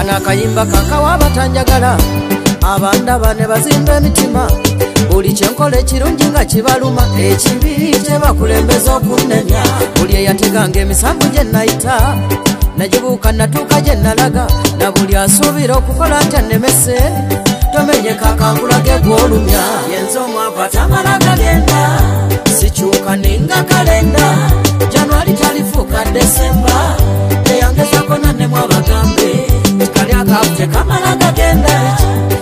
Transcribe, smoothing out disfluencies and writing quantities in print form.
kana akayimba kankawa abatanjagala abandaba ne bazimba emitima buli kyenkola ekirungi nga kibaluma ekibi kyebakulembeza okunnenya buli eyateganga emisango gye nayita nagibuuka natuuka gye nalaga na buli asuubira okukola atya nnemese tomenyeka akangulage gw'olumya yenza omwava tamala gagenda sikyuka ninga kalenda Januari talifuuka Desemba eyangezako nannemw abagambe kali akaavu tekamala gagenda